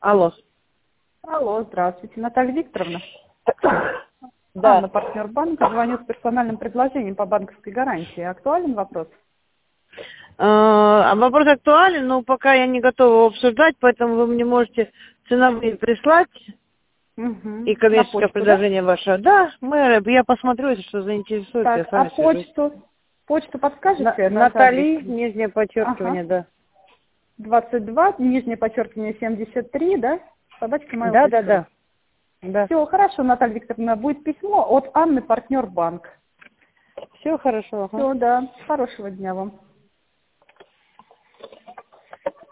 Алло. Алло, здравствуйте, Наталья Викторовна. Да. Анна, партнер банка, звоню с персональным предложением по банковской гарантии. Актуален вопрос? Вопрос актуален, но пока я не готова его обсуждать, поэтому вы мне можете ценовые прислать Угу. и На коммерческое почту, предложение ваше. Да, я посмотрю, если что заинтересует, я Так, с а вами свяжусь. почту подскажете? Натали, Викторовна? нижнее подчеркивание, Ага. да. 22, нижнее подчеркивание 73, да? Собачка моя. Да. Все, хорошо, Наталья Викторовна, будет письмо от Анны, партнер банк. Все хорошо. Ага. Все, да. Хорошего дня вам.